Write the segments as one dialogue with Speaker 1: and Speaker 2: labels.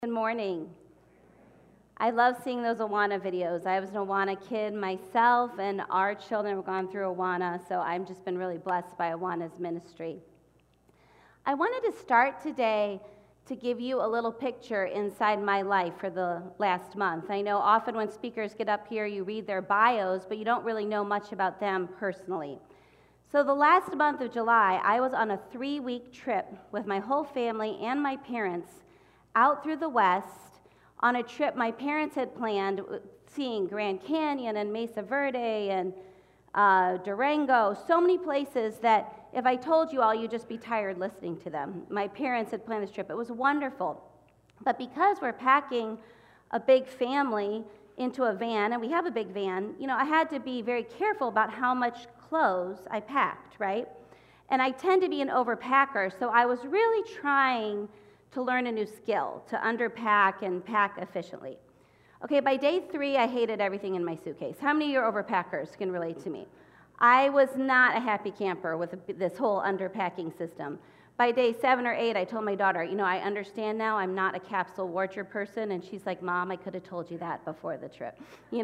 Speaker 1: Good morning. I love seeing those Awana videos. I was an Awana kid myself, and our children have gone through Awana, so I've just been really blessed by Awana's ministry. I wanted to start today to give you a little picture inside my life for the last month. I know often when speakers get up here, you read their bios, but you don't really know much about them personally. So the last month of July, I was on a 3-week trip with my whole family and my parents out through the West on a trip my parents had planned, seeing Grand Canyon and Mesa Verde and Durango, so many places that if I told you all, you'd just be tired listening to them. My parents had planned this trip. It was wonderful. But because we're packing a big family into a van, and we have a big van, I had to be very careful about how much clothes I packed, right? And I tend to be an overpacker, so I was really trying to learn a new skill, to underpack and pack efficiently. Okay, by day 3, I hated everything in my suitcase. How many of you overpackers can relate to me? I was not a happy camper with this whole underpacking system. By day 7 or 8, I told my daughter, I understand now I'm not a capsule wardrobe person, and she's like, Mom, I could have told you that before the trip.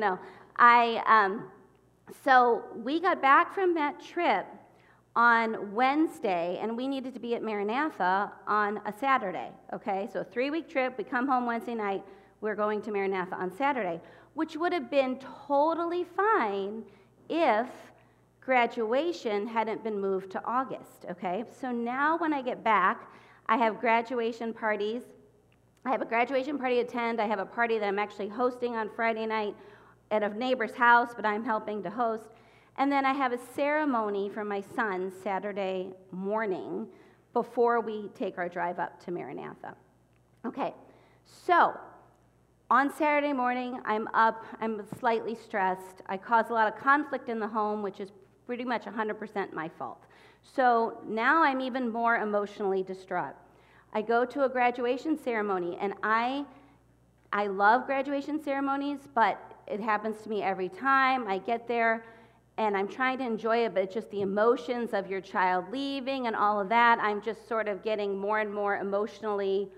Speaker 1: So we got back from that trip on Wednesday, and we needed to be at Maranatha on a Saturday, okay? So a 3-week trip, we come home Wednesday night, we're going to Maranatha on Saturday, which would have been totally fine if graduation hadn't been moved to August, okay? So now when I get back, I have graduation parties. I have a graduation party to attend. I have a party that I'm actually hosting on Friday night at a neighbor's house, but I'm helping to host. And then I have a ceremony for my son Saturday morning before we take our drive up to Maranatha. Okay, so on Saturday morning, I'm up, I'm slightly stressed. I cause a lot of conflict in the home, which is pretty much 100% my fault. So now I'm even more emotionally distraught. I go to a graduation ceremony, and I love graduation ceremonies, but it happens to me every time. I get there, and I'm trying to enjoy it, but it's just the emotions of your child leaving and all of that. I'm just sort of getting more and more emotionally,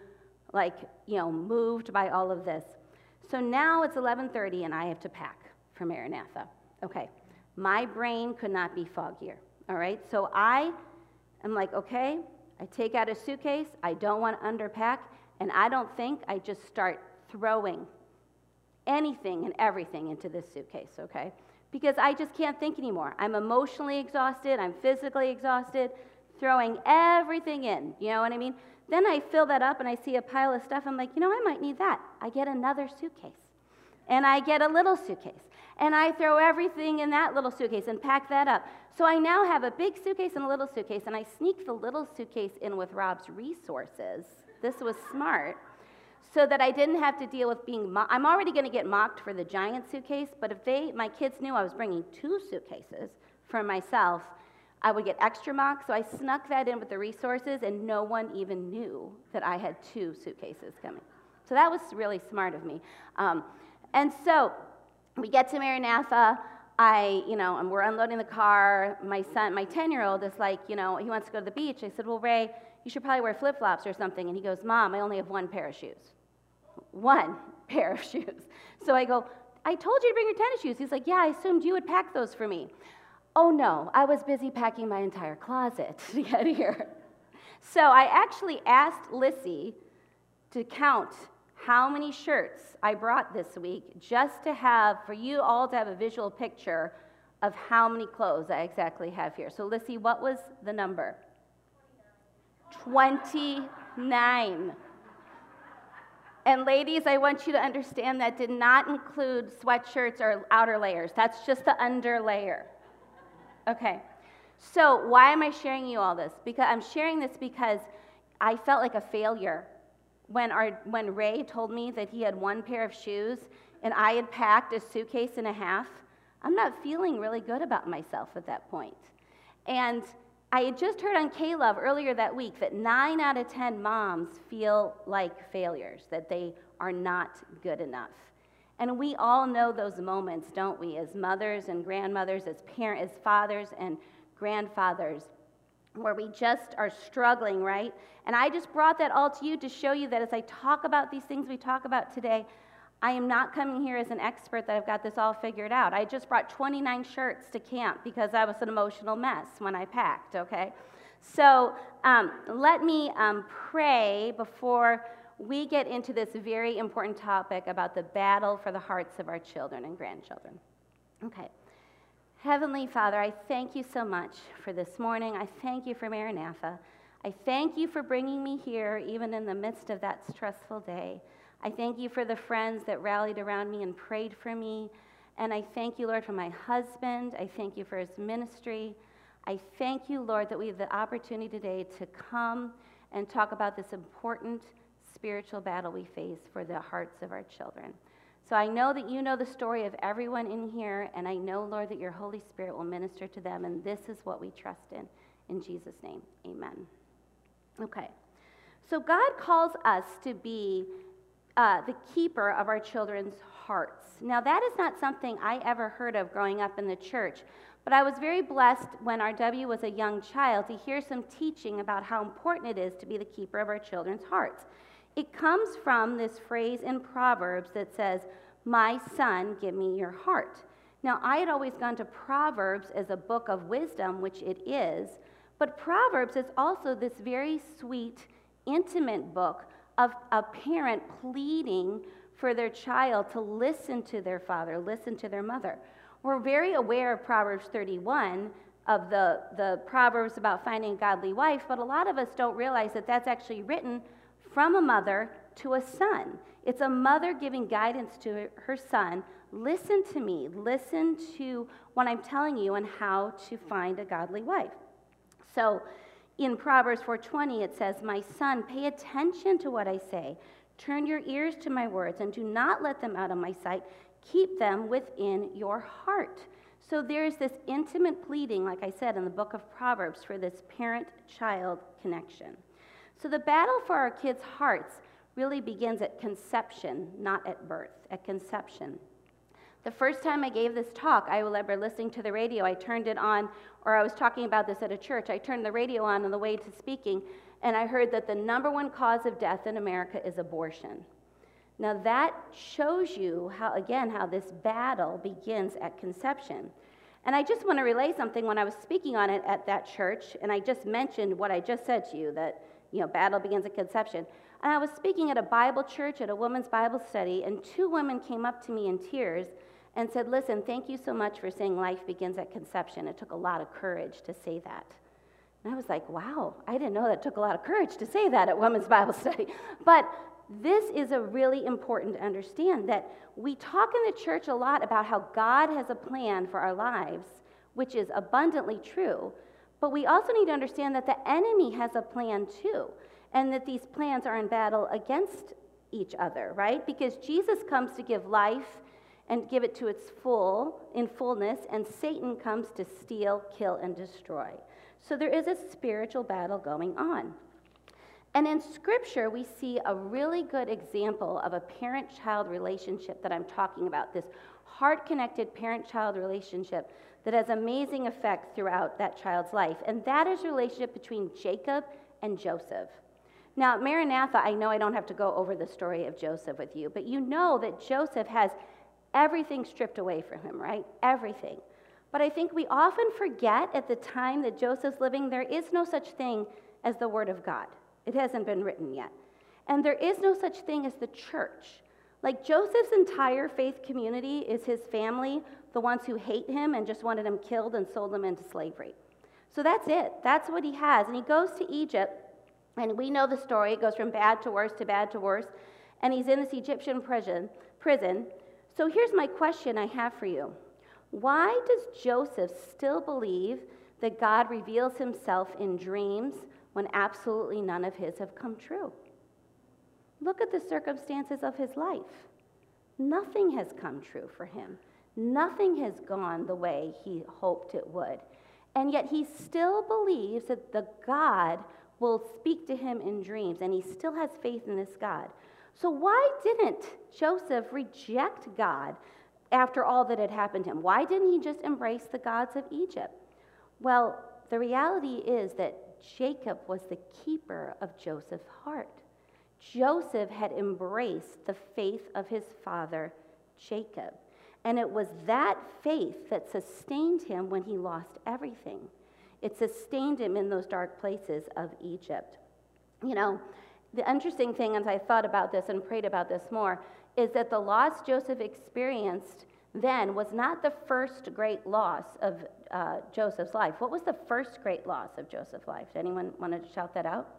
Speaker 1: moved by all of this. So now it's 11:30, and I have to pack for Maranatha. Okay, my brain could not be foggier, all right? So I am like, okay, I take out a suitcase, I don't want to underpack, and I don't think, I just start throwing anything and everything into this suitcase, okay? Because I just can't think anymore. I'm emotionally exhausted, I'm physically exhausted, throwing everything in, you know what I mean? Then I fill that up and I see a pile of stuff, I'm like, I might need that. I get another suitcase. And I get a little suitcase. And I throw everything in that little suitcase and pack that up. So I now have a big suitcase and a little suitcase, and I sneak the little suitcase in with Rob's resources. This was smart. So that I didn't have to deal with being mocked. I'm already going to get mocked for the giant suitcase, but if my kids knew I was bringing 2 suitcases for myself, I would get extra mocked. So I snuck that in with the resources, and no one even knew that I had 2 suitcases coming. So that was really smart of me. And so we get to Maranatha. We're unloading the car. My son, my 10-year-old, is like, he wants to go to the beach. I said, well, Ray, you should probably wear flip-flops or something. And he goes, Mom, I only have 1 pair of shoes. 1 pair of shoes. So I go, I told you to bring your tennis shoes. He's like, yeah, I assumed you would pack those for me. Oh no, I was busy packing my entire closet to get here. So I actually asked Lissy to count how many shirts I brought this week, just to have, for you all to have a visual picture of how many clothes I exactly have here. So Lissy, what was the number? 29. And ladies, I want you to understand that did not include sweatshirts or outer layers. That's just the under layer. Okay. So why am I sharing you all this? Because I'm sharing this because I felt like a failure when Ray told me that he had 1 pair of shoes and I had packed a suitcase and a half. I'm not feeling really good about myself at that point. And I had just heard on K-Love earlier that week that 9 out of 10 moms feel like failures, that they are not good enough. And we all know those moments, don't we, as mothers and grandmothers, as parents, as fathers and grandfathers. where we just are struggling, right? And I just brought that all to you to show you that as I talk about these things we talk about today, I am not coming here as an expert that I've got this all figured out. I just brought 29 shirts to camp because I was an emotional mess when I packed, okay? So let me pray before we get into this very important topic about the battle for the hearts of our children and grandchildren. Okay. Heavenly Father, I thank you so much for this morning. I thank you for Maranatha. I thank you for bringing me here even in the midst of that stressful day. I thank you for the friends that rallied around me and prayed for me. And I thank you, Lord, for my husband. I thank you for his ministry. I thank you, Lord, that we have the opportunity today to come and talk about this important spiritual battle we face for the hearts of our children. So I know that you know the story of everyone in here, and I know, Lord, that your Holy Spirit will minister to them, and this is what we trust in. In Jesus' name, amen. Okay, so God calls us to be the keeper of our children's hearts. Now, that is not something I ever heard of growing up in the church, but I was very blessed when RW was a young child to hear some teaching about how important it is to be the keeper of our children's hearts. It comes from this phrase in Proverbs that says, "My son, give me your heart." Now, I had always gone to Proverbs as a book of wisdom, which it is, but Proverbs is also this very sweet, intimate book of a parent pleading for their child to listen to their father, listen to their mother. We're very aware of Proverbs 31, of the Proverbs about finding a godly wife, but a lot of us don't realize that that's actually written from a mother to a son. It's a mother giving guidance to her son. Listen to me. Listen to what I'm telling you and how to find a godly wife. So in Proverbs 4:20, it says, "My son, pay attention to what I say. Turn your ears to my words and do not let them out of my sight. Keep them within your heart." So there's this intimate pleading, like I said, in the book of Proverbs for this parent-child connection. So the battle for our kids' hearts really begins at conception, not at birth, at conception. The first time I gave this talk, I remember listening to the radio. I turned it on, or I was talking about this at a church. I turned the radio on the way to speaking, and I heard that the number one cause of death in America is abortion. Now that shows you how, again, how this battle begins at conception. And I just want to relay something when I was speaking on it at that church, and I just mentioned what I just said to you, that battle begins at conception. And I was speaking at a Bible church, at a women's Bible study, and two women came up to me in tears and said, "Listen, thank you so much for saying life begins at conception. It took a lot of courage to say that." And I was like, wow, I didn't know that it took a lot of courage to say that at women's Bible study. But this is a really important to understand, that we talk in the church a lot about how God has a plan for our lives, which is abundantly true. But we also need to understand that the enemy has a plan too, and that these plans are in battle against each other, right? Because Jesus comes to give life and give it to its fullness, and Satan comes to steal, kill, and destroy. So there is a spiritual battle going on. And in Scripture, we see a really good example of a parent-child relationship that I'm talking about, this heart-connected parent-child relationship that has amazing effect throughout that child's life. And that is the relationship between Jacob and Joseph. Now, at Maranatha, I know I don't have to go over the story of Joseph with you, but you know that Joseph has everything stripped away from him, right? Everything. But I think we often forget at the time that Joseph's living, there is no such thing as the Word of God. It hasn't been written yet. And there is no such thing as the church. Like Joseph's entire faith community is his family, the ones who hate him and just wanted him killed and sold him into slavery. So that's it. That's what he has. And he goes to Egypt, and we know the story. It goes from bad to worse to bad to worse. And he's in this Egyptian prison. So here's my question I have for you. Why does Joseph still believe that God reveals himself in dreams when absolutely none of his have come true? Look at the circumstances of his life. Nothing has come true for him. Nothing has gone the way he hoped it would. And yet he still believes that the God will speak to him in dreams, and he still has faith in this God. So why didn't Joseph reject God after all that had happened to him? Why didn't he just embrace the gods of Egypt? Well, the reality is that Jacob was the keeper of Joseph's heart. Joseph had embraced the faith of his father, Jacob. And it was that faith that sustained him when he lost everything. It sustained him in those dark places of Egypt. You know, the interesting thing, as I thought about this and prayed about this more, is that the loss Joseph experienced then was not the first great loss of Joseph's life. What was the first great loss of Joseph's life? Anyone want to shout that out?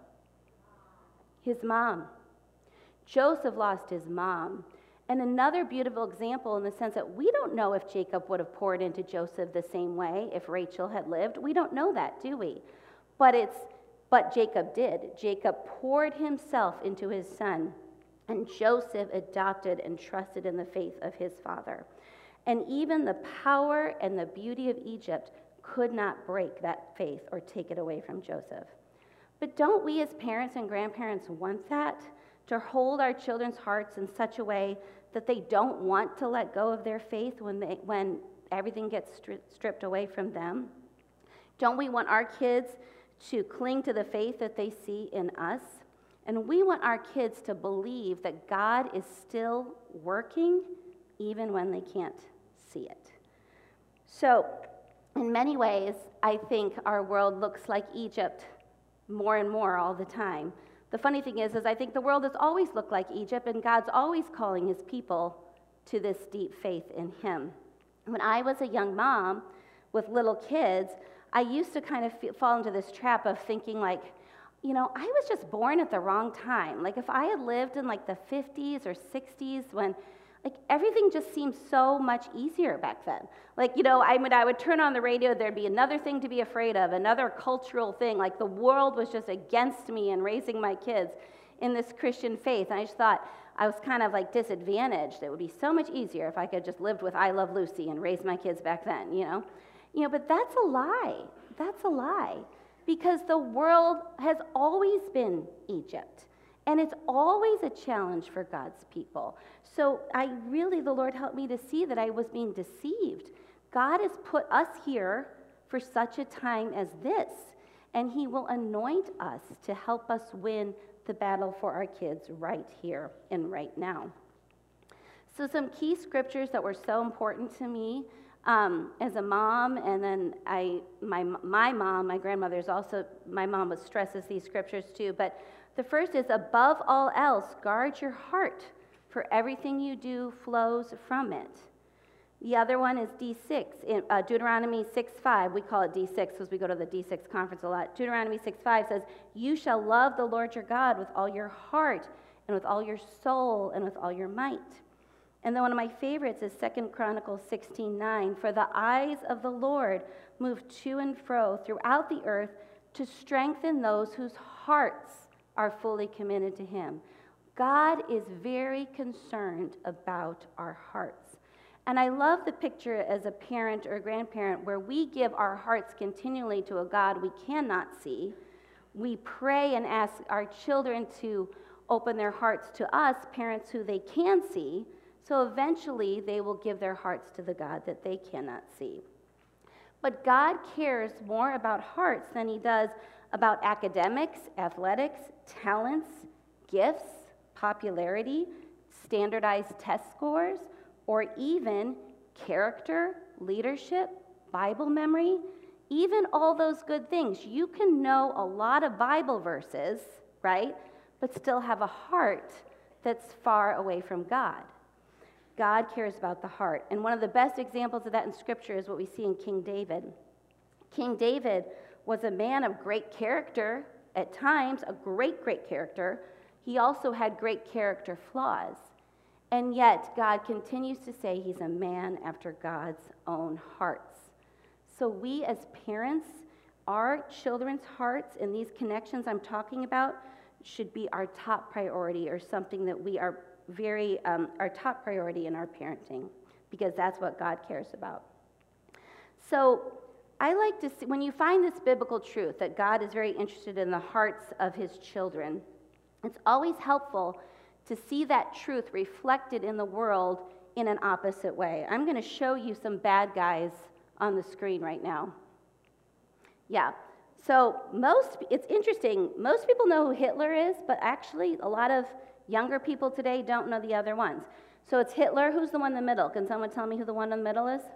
Speaker 1: His mom. Joseph lost his mom. And another beautiful example in the sense that we don't know if Jacob would have poured into Joseph the same way if Rachel had lived. We don't know that, do we? But Jacob did. Jacob poured himself into his son, and Joseph adopted and trusted in the faith of his father. And even the power and the beauty of Egypt could not break that faith or take it away from Joseph. But don't we as parents and grandparents want that? To hold our children's hearts in such a way that they don't want to let go of their faith when everything gets stripped away from them? Don't we want our kids to cling to the faith that they see in us? And we want our kids to believe that God is still working even when they can't see it. So, in many ways, I think our world looks like Egypt more and more all the time. The funny thing is I think the world has always looked like Egypt, and God's always calling his people to this deep faith in him. When I was a young mom with little kids, I used to kind of fall into this trap of thinking like, you know, I was just born at the wrong time. Like if I had lived in like the 50s or 60s when like everything just seemed so much easier back then. Like, you know, I would turn on the radio, there'd be another thing to be afraid of, another cultural thing. Like the world was just against me and raising my kids in this Christian faith. And I just thought I was kind of like disadvantaged. It would be so much easier if I could just lived with I Love Lucy and raise my kids back then, you know? But that's a lie. That's a lie. Because the world has always been Egypt. And it's always a challenge for God's people. So the Lord helped me to see that I was being deceived. God has put us here for such a time as this. And he will anoint us to help us win the battle for our kids right here and right now. So some key scriptures that were so important to me as a mom, and then my mom, my grandmother's also, my mom would stresses these scriptures too, but the first is, above all else, guard your heart, for everything you do flows from it. The other one is D6, in Deuteronomy 6:5. We call it D6 because we go to the D6 conference a lot. Deuteronomy 6:5 says, you shall love the Lord your God with all your heart and with all your soul and with all your might. And then one of my favorites is 2 Chronicles 16:9. For the eyes of the Lord move to and fro throughout the earth to strengthen those whose hearts are fully committed to him. God is very concerned about our hearts. And I love the picture as a parent or a grandparent where we give our hearts continually to a God we cannot see. We pray and ask our children to open their hearts to us, parents who they can see, so eventually they will give their hearts to the God that they cannot see. But God cares more about hearts than he does about academics, athletics, talents, gifts, popularity, standardized test scores, or even character, leadership, Bible memory, even all those good things. You can know a lot of Bible verses, right, but still have a heart that's far away from God. God cares about the heart. And one of the best examples of that in Scripture is what we see in King David. King David was a man of great character, at times a great, great character. He also had great character flaws. And yet, God continues to say he's a man after God's own hearts. So we as parents, our children's hearts and these connections I'm talking about should be our top priority, or something that we are our top priority in our parenting, because that's what God cares about. So I like to see, when you find this biblical truth that God is very interested in the hearts of his children, it's always helpful to see that truth reflected in the world in an opposite way. I'm going to show you some bad guys on the screen right now. Yeah, So it's interesting, most people know who Hitler is, but actually a lot of younger people today don't know the other ones. So it's Hitler. Who's the one in the middle? Can someone tell me who the one in the middle is?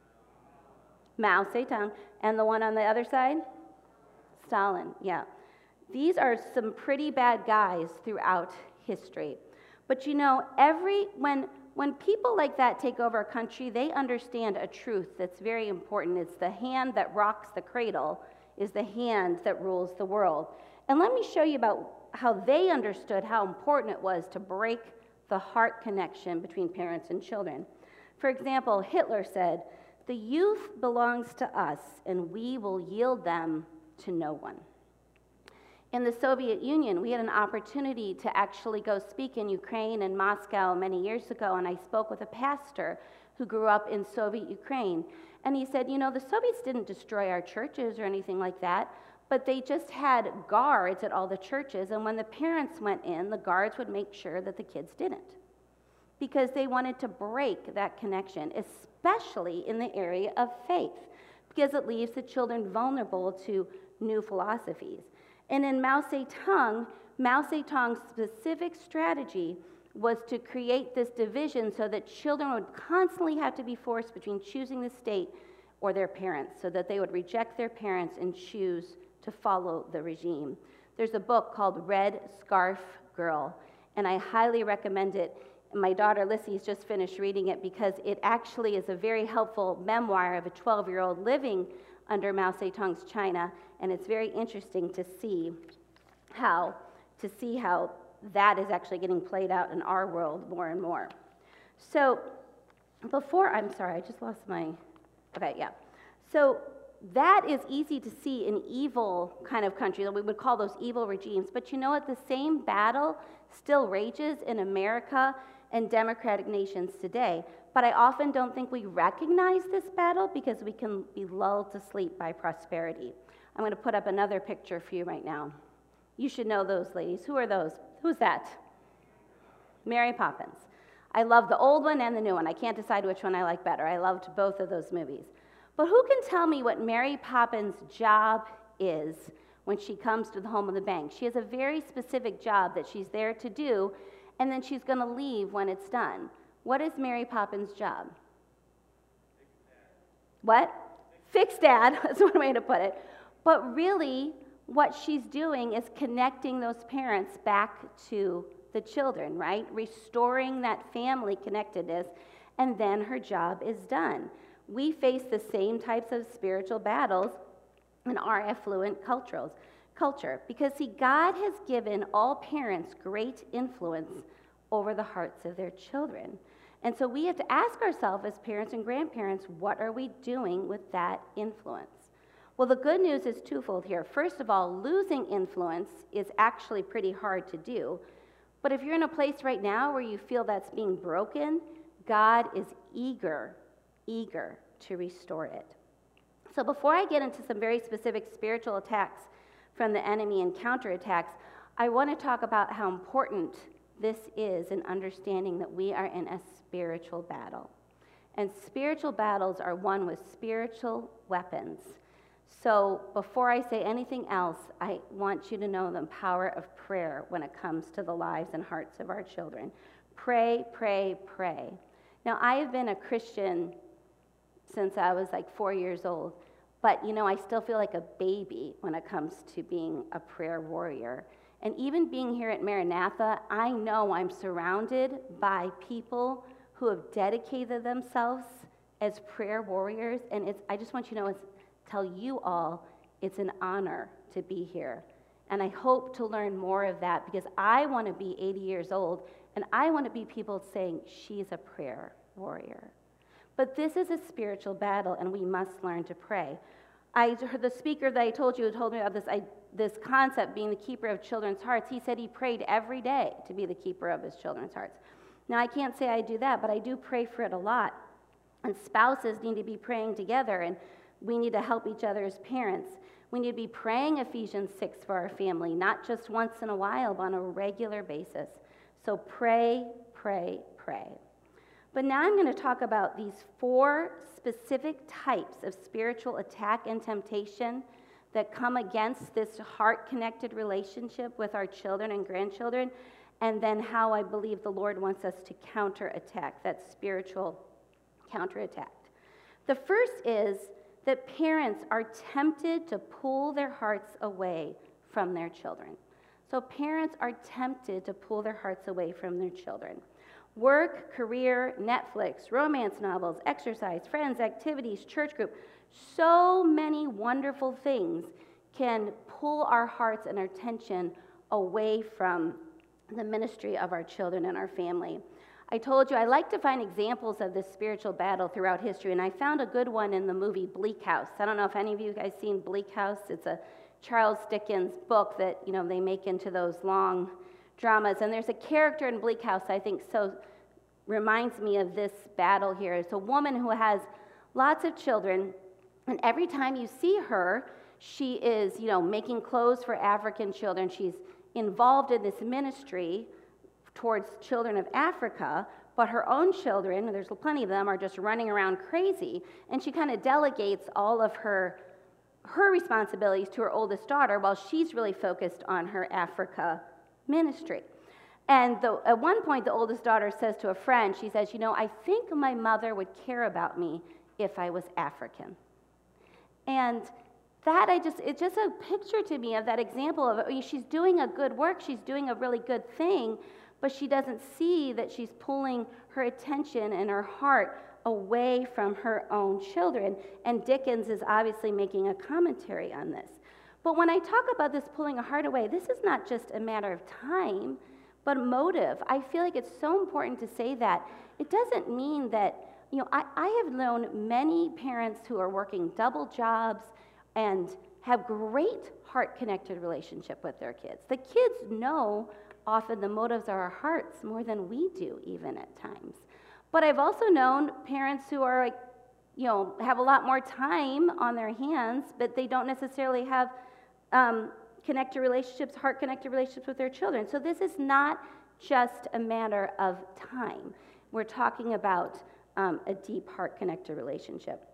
Speaker 1: Mao Zedong. And the one on the other side? Stalin, yeah. These are some pretty bad guys throughout history. But you know, when people like that take over a country, they understand a truth that's very important. It's the hand that rocks the cradle is the hand that rules the world. And let me show you about how they understood how important it was to break the heart connection between parents and children. For example, Hitler said, "The youth belongs to us, and we will yield them to no one." In the Soviet Union, we had an opportunity to actually go speak in Ukraine and Moscow many years ago, and I spoke with a pastor who grew up in Soviet Ukraine. And he said, you know, the Soviets didn't destroy our churches or anything like that, but they just had guards at all the churches, and when the parents went in, the guards would make sure that the kids didn't, because they wanted to break that connection, especially in the area of faith, because it leaves the children vulnerable to new philosophies. And in Mao Zedong's specific strategy was to create this division so that children would constantly have to be forced between choosing the state or their parents, so that they would reject their parents and choose to follow the regime. There's a book called Red Scarf Girl, and I highly recommend it. My daughter Lissy's just finished reading it because it actually is a very helpful memoir of a 12-year-old living under Mao Zedong's China, and it's very interesting to see how that is actually getting played out in our world more and more. So I just lost my, okay, yeah. So that is easy to see in evil kind of countries, we would call those evil regimes, but you know what, the same battle still rages in America and democratic nations today. But I often don't think we recognize this battle because we can be lulled to sleep by prosperity. I'm going to put up another picture for you right now. You should know those ladies. Who are those? Who's that? Mary Poppins. I love the old one and the new one. I can't decide which one I like better. I loved both of those movies. But who can tell me what Mary Poppins' job is when she comes to the home of the bank? She has a very specific job that she's there to do, and then she's going to leave when it's done. What is Mary Poppins' job? What? Fix dad. That's one way to put it. But really, what she's doing is connecting those parents back to the children, right? Restoring that family connectedness, and then her job is done. We face the same types of spiritual battles in our affluent culture, because see, God has given all parents great influence over the hearts of their children. And so we have to ask ourselves as parents and grandparents, what are we doing with that influence? Well, the good news is twofold here. First of all, losing influence is actually pretty hard to do. But if you're in a place right now where you feel that's being broken, God is eager to restore it. So before I get into some very specific spiritual attacks from the enemy and counterattacks, I want to talk about how important this is in understanding that we are in a spiritual battle. And spiritual battles are won with spiritual weapons. So before I say anything else, I want you to know the power of prayer when it comes to the lives and hearts of our children. Pray, pray, pray. Now, I have been a Christian since I was like 4 years old, but you know, I still feel like a baby when it comes to being a prayer warrior. And even being here at Maranatha, I know I'm surrounded by people who have dedicated themselves as prayer warriors, and I just want you to know, tell you all, it's an honor to be here. And I hope to learn more of that, because I want to be 80 years old, and I want to be people saying, she's a prayer warrior. But this is a spiritual battle, and we must learn to pray. I heard the speaker that I told you told me about this concept, being the keeper of children's hearts. He said he prayed every day to be the keeper of his children's hearts. Now, I can't say I do that, but I do pray for it a lot. And spouses need to be praying together, and we need to help each other as parents. We need to be praying Ephesians 6 for our family, not just once in a while, but on a regular basis. So pray, pray, pray. But now I'm going to talk about these 4 specific types of spiritual attack and temptation that come against this heart-connected relationship with our children and grandchildren, and then how I believe the Lord wants us to counterattack, that spiritual counterattack. The first is that parents are tempted to pull their hearts away from their children. So parents are tempted to pull their hearts away from their children. Work, career, Netflix, romance novels, exercise, friends, activities, church group, so many wonderful things can pull our hearts and our attention away from the ministry of our children and our family. I told you I like to find examples of this spiritual battle throughout history, and I found a good one in the movie Bleak House. I don't know if any of you guys seen Bleak House. It's a Charles Dickens book that, they make into those long dramas. And there's a character in Bleak House I think so reminds me of this battle here. It's a woman who has lots of children, and every time you see her, she is, making clothes for African children. She's involved in this ministry towards children of Africa, but her own children, there's plenty of them, are just running around crazy, and she kind of delegates all of her responsibilities to her oldest daughter while she's really focused on her Africa ministry. And at one point, the oldest daughter says to a friend, she says, I think my mother would care about me if I was African. And that it's just a picture to me of that example of she's doing a good work, she's doing a really good thing, but she doesn't see that she's pulling her attention and her heart away from her own children. And Dickens is obviously making a commentary on this. But when I talk about this pulling a heart away, this is not just a matter of time, but motive. I feel like it's so important to say that. It doesn't mean that, I have known many parents who are working double jobs and have great heart-connected relationship with their kids. The kids know often the motives of our hearts more than we do even at times. But I've also known parents who are have a lot more time on their hands, but they don't necessarily have heart-connected relationships with their children. So this is not just a matter of time. We're talking about a deep heart-connected relationship.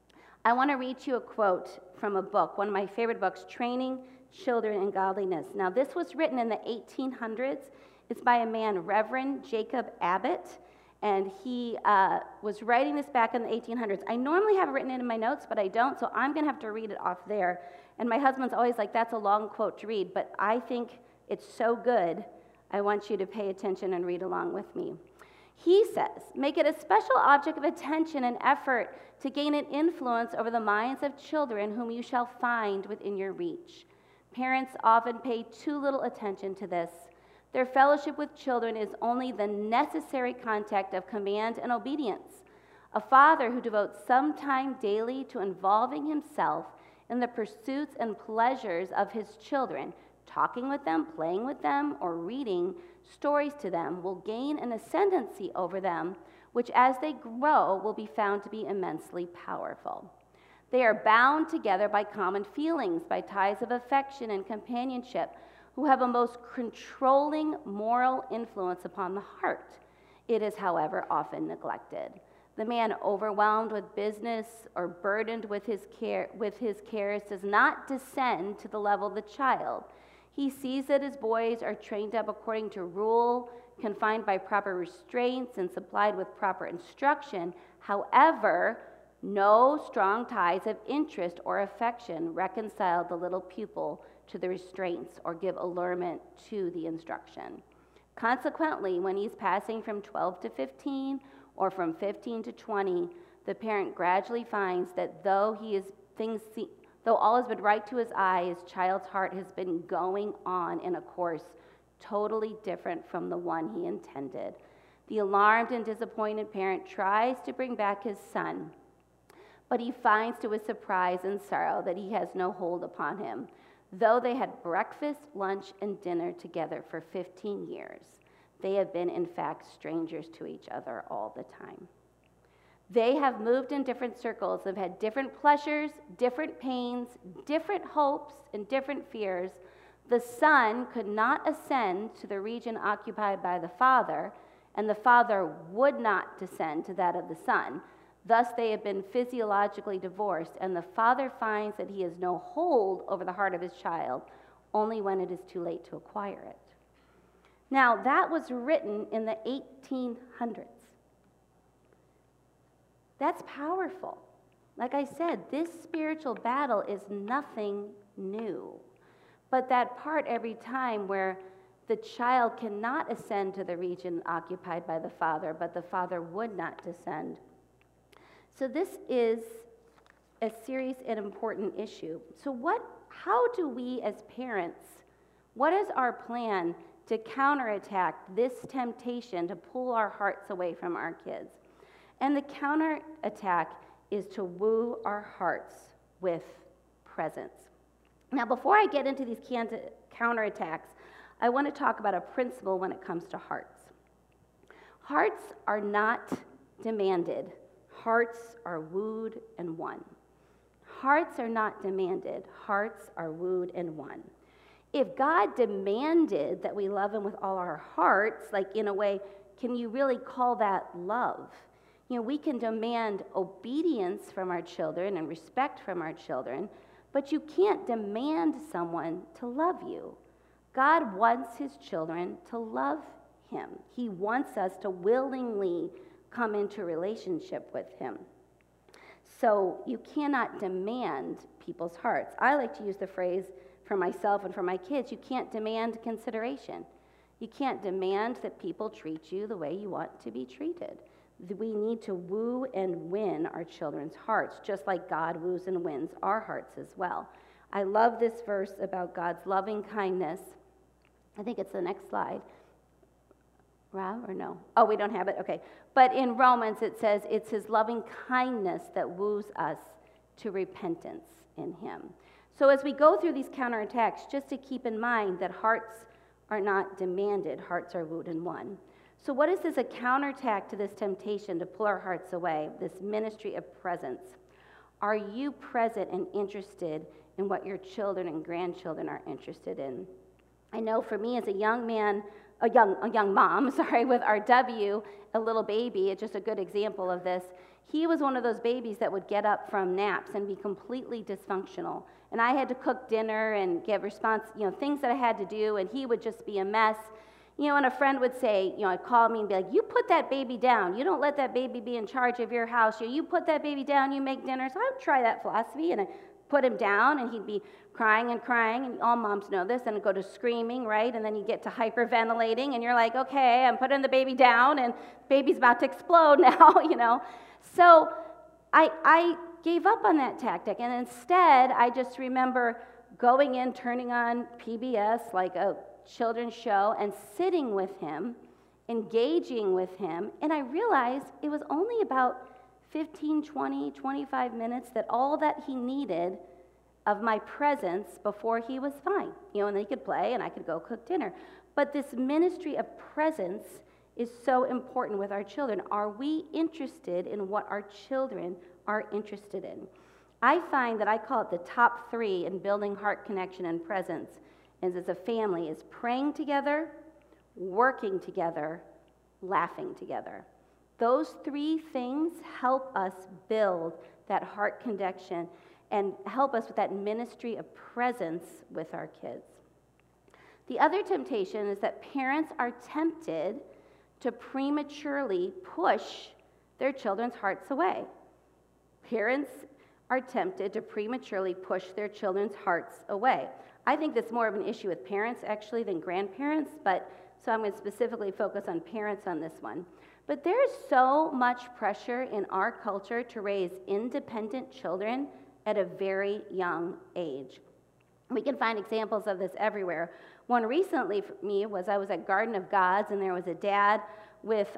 Speaker 1: I want to read you a quote from a book, one of my favorite books, Training Children in Godliness. Now, this was written in the 1800s. It's by a man, Reverend Jacob Abbott, and he was writing this back in the 1800s. I normally have it written in my notes, but I don't, so I'm going to have to read it off there. And my husband's always like, that's a long quote to read, but I think it's so good, I want you to pay attention and read along with me. He says, make it a special object of attention and effort to gain an influence over the minds of children whom you shall find within your reach. Parents often pay too little attention to this. Their fellowship with children is only the necessary contact of command and obedience. A father who devotes some time daily to involving himself in the pursuits and pleasures of his children, talking with them, playing with them, or reading stories to them, will gain an ascendancy over them, which as they grow will be found to be immensely powerful. They are bound together by common feelings, by ties of affection and companionship, who have a most controlling moral influence upon the heart. It is, however, often neglected. The man overwhelmed with business or burdened with his cares does not descend to the level of the child. He sees that his boys are trained up according to rule, confined by proper restraints, and supplied with proper instruction. However, no strong ties of interest or affection reconcile the little pupil to the restraints or give allurement to the instruction. Consequently, when he's passing from 12 to 15 or from 15 to 20, the parent gradually finds that though all has been right to his eye, his child's heart has been going on in a course totally different from the one he intended. The alarmed and disappointed parent tries to bring back his son, but he finds to his surprise and sorrow that he has no hold upon him. Though they had breakfast, lunch, and dinner together for 15 years, they have been, in fact, strangers to each other all the time. They have moved in different circles, have had different pleasures, different pains, different hopes, and different fears. The son could not ascend to the region occupied by the father, and the father would not descend to that of the son. Thus they have been physiologically divorced, and the father finds that he has no hold over the heart of his child only when it is too late to acquire it. Now, that was written in the 1800s. That's powerful. Like I said, this spiritual battle is nothing new. But that part every time where the child cannot ascend to the region occupied by the father, but the father would not descend. So this is a serious and important issue. So how do we as parents, what is our plan to counterattack this temptation to pull our hearts away from our kids? And the counterattack is to woo our hearts with presence. Now, before I get into these counterattacks, I want to talk about a principle when it comes to hearts. Hearts are not demanded. Hearts are wooed and won. Hearts are not demanded. Hearts are wooed and won. If God demanded that we love him with all our hearts, like in a way, can you really call that love? You know, we can demand obedience from our children and respect from our children, but you can't demand someone to love you. God wants his children to love him. He wants us to willingly come into a relationship with him. So you cannot demand people's hearts. I like to use the phrase for myself and for my kids, you can't demand consideration. You can't demand that people treat you the way you want to be treated. We need to woo and win our children's hearts, just like God woos and wins our hearts as well. I love this verse about God's loving kindness. I think it's the next slide. Rob, or no? Oh, we don't have it? Okay. But in Romans it says it's his loving kindness that woos us to repentance in him. So as we go through these counterattacks, just to keep in mind that hearts are not demanded, hearts are wooed and won. So what is this a counterattack to this temptation to pull our hearts away, this ministry of presence? Are you present and interested in what your children and grandchildren are interested in? I know for me as a young man, a young mom, with RW, a little baby, it's just a good example of this. He was one of those babies that would get up from naps and be completely dysfunctional. And I had to cook dinner and give things that I had to do, and he would just be a mess. And a friend would say, I'd call me and be like, you put that baby down. You don't let that baby be in charge of your house. You put that baby down, you make dinner. So I would try that philosophy, and I put him down, and he'd be crying, and all moms know this, and it'd go to screaming, right? And then you get to hyperventilating, and you're like, okay, I'm putting the baby down, and the baby's about to explode now, So I gave up on that tactic, and instead, I just remember going in, turning on PBS, like a children's show, and sitting with him, engaging with him, and I realized it was only about 15, 20, 25 minutes that all that he needed of my presence before he was fine. And then he could play and I could go cook dinner. But this ministry of presence is so important with our children. Are we interested in what our children are interested in? I find that I call it the top 3 in building heart connection and presence as a family is praying together, working together, laughing together. Those 3 things help us build that heart connection and help us with that ministry of presence with our kids. The other temptation is that parents are tempted to prematurely push their children's hearts away. Parents are tempted to prematurely push their children's hearts away. I think that's more of an issue with parents actually than grandparents, so I'm going to specifically focus on parents on this one. But there's so much pressure in our culture to raise independent children at a very young age. We can find examples of this everywhere. One recently for me was I was at Garden of Gods, and there was a dad with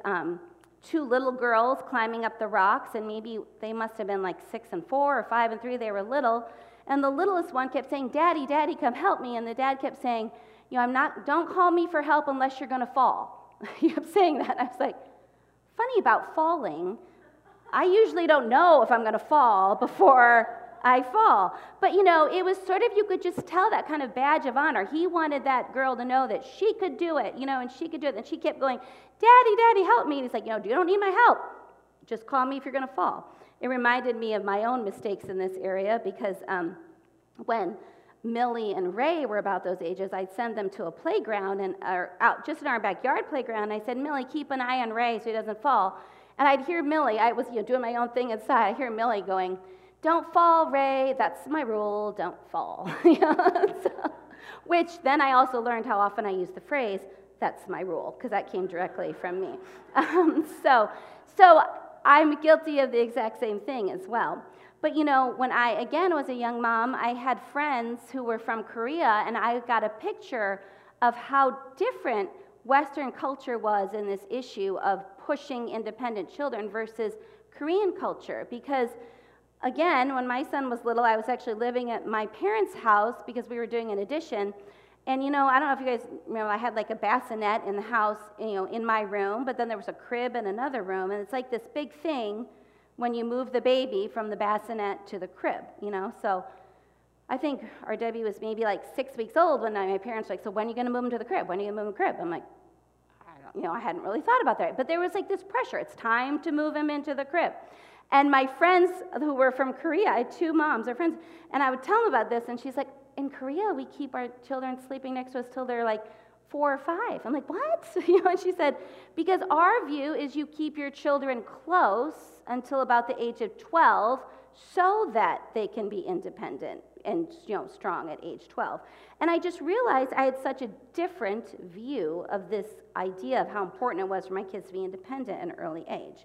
Speaker 1: 2 little girls climbing up the rocks, and maybe they must have been like 6 and 4 or 5 and 3. They were little, and the littlest one kept saying, "Daddy, Daddy, come help me." And the dad kept saying, "Don't call me for help unless you're going to fall." He kept saying that. I was like, funny about falling, I usually don't know if I'm going to fall before I fall. But, it was sort of, you could just tell that kind of badge of honor. He wanted that girl to know that she could do it, and she could do it. And she kept going, "Daddy, Daddy, help me." And he's like, "You don't need my help. just call me if you're going to fall. It reminded me of my own mistakes in this area because when Millie and Ray were about those ages, I'd send them to a playground or out just in our backyard playground. I said, Millie, keep an eye on Ray so he doesn't fall. And I'd hear Millie, I was doing my own thing inside, I hear Millie going, don't fall, Ray, that's my rule, don't fall. So, which then I also learned how often I use the phrase, that's my rule, because that came directly from me. So I'm guilty of the exact same thing as well. But when I, again, was a young mom, I had friends who were from Korea, and I got a picture of how different Western culture was in this issue of pushing independent children versus Korean culture. Because, again, when my son was little, I was actually living at my parents' house because we were doing an addition. And, I don't know if you guys remember, I had like a bassinet in the house, in my room, but then there was a crib in another room, and it's like this big thing when you move the baby from the bassinet to the crib, So I think our Debbie was maybe like 6 weeks old when my parents were like, so when are you going to move him to the crib? When are you going to move him to the crib? I'm like, I hadn't really thought about that. But there was like this pressure. It's time to move him into the crib. And my friends who were from Korea, I had 2 moms, they're friends, and I would tell them about this, and she's like, in Korea, we keep our children sleeping next to us till they're like 4 or 5. I'm like, what? And she said, because our view is you keep your children close until about the age of 12 so that they can be independent and strong at age 12. And I just realized I had such a different view of this idea of how important it was for my kids to be independent at an early age.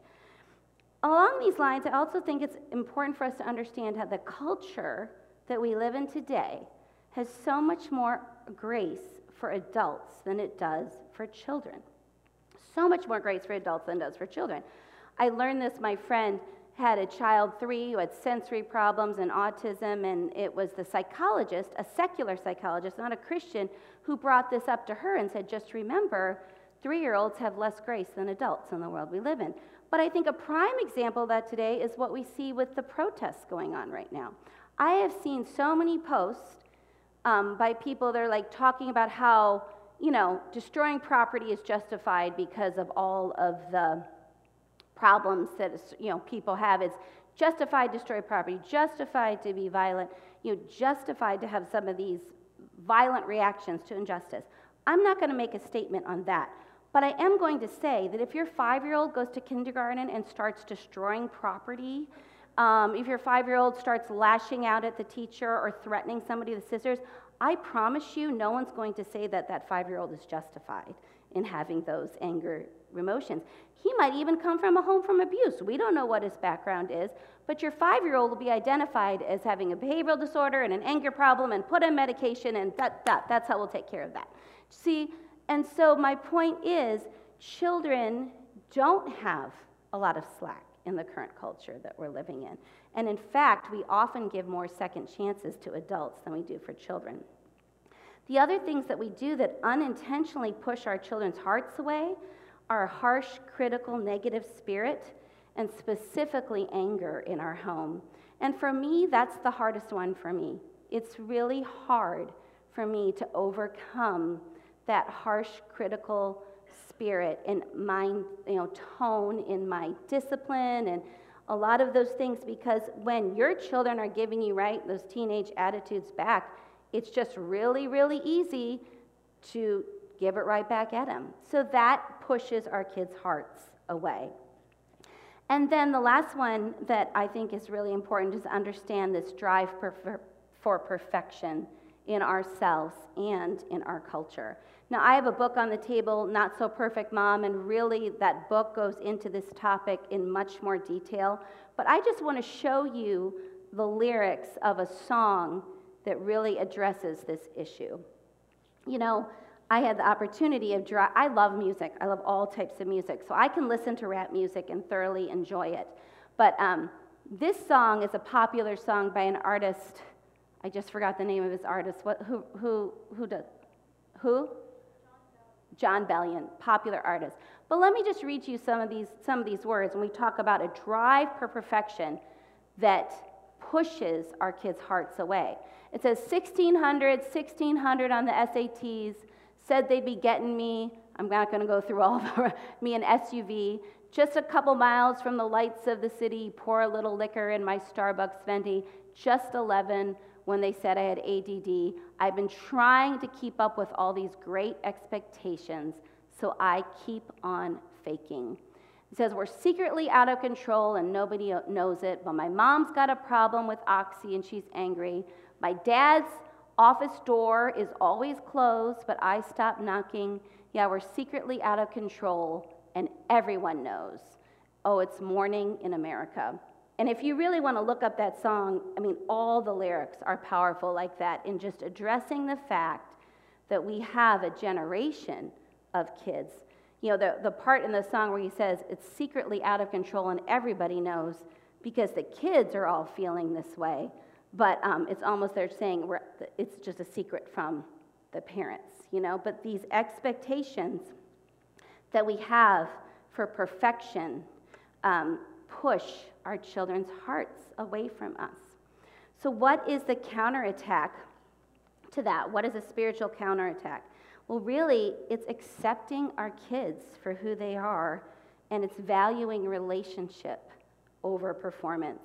Speaker 1: Along these lines, I also think it's important for us to understand how the culture that we live in today has so much more grace for adults than it does for children. So much more grace for adults than it does for children. I learned this, my friend had a child 3 who had sensory problems and autism, and it was the psychologist, a secular psychologist, not a Christian, who brought this up to her and said, just remember, 3-year-olds have less grace than adults in the world we live in. But I think a prime example of that today is what we see with the protests going on right now. I have seen so many posts by people that are like talking about how, destroying property is justified because of all of the problems that, people have. It's justified to destroy property, justified to be violent, justified to have some of these violent reactions to injustice. I'm not going to make a statement on that. But I am going to say that if your 5-year-old goes to kindergarten and starts destroying property, if your 5-year-old starts lashing out at the teacher or threatening somebody with scissors, I promise you no one's going to say that that 5-year-old is justified in having those anger emotions. He might even come from a home from abuse. We don't know what his background is, but your 5-year-old will be identified as having a behavioral disorder and an anger problem and put on medication, and that's how we'll take care of that. See, and so my point is, children don't have a lot of slack in the current culture that we're living in. And in fact, we often give more second chances to adults than we do for children. The other things that we do that unintentionally push our children's hearts away are a harsh, critical, negative spirit, and specifically anger in our home. And for me, that's the hardest one for me. It's really hard for me to overcome that harsh, critical spirit in my tone, in my discipline, and a lot of those things, because when your children are giving you those teenage attitudes back, it's just really, really easy to give it right back at them. So that pushes our kids' hearts away. And then the last one that I think is really important is to understand this drive for perfection in ourselves and in our culture. Now, I have a book on the table, Not So Perfect Mom, and really that book goes into this topic in much more detail. But I just want to show you the lyrics of a song that really addresses this issue. I had the opportunity of I love music. I love all types of music. So I can listen to rap music and thoroughly enjoy it. But this song is a popular song by an artist. I just forgot the name of his artist. Who does? Who? Jon Bellion, popular artist. But let me just read you some of these words when we talk about a drive for perfection that pushes our kids' hearts away. It says 1600 on the SATs, said they'd be getting me. I'm not going to go through all of them. Me an SUV. just a couple miles from the lights of the city, pour a little liquor in my Starbucks venti, just 11 when they said I had ADD. I've been trying to keep up with all these great expectations, so I keep on faking. It says we're secretly out of control and nobody knows it, but my mom's got a problem with Oxy and she's angry. My dad's office door is always closed, but I stopped knocking. Yeah, we're secretly out of control and everyone knows. Oh, it's morning in America. And if you really want to look up that song, I mean, all the lyrics are powerful like that in just addressing the fact that we have a generation of kids. You know, the part in the song where he says it's secretly out of control and everybody knows because the kids are all feeling this way. But it's almost they're saying it's just a secret from the parents, you know. But these expectations that we have for perfection push our children's hearts away from us. So what is the counterattack to that? What is a spiritual counterattack? Well, really, it's accepting our kids for who they are, and it's valuing relationship over performance.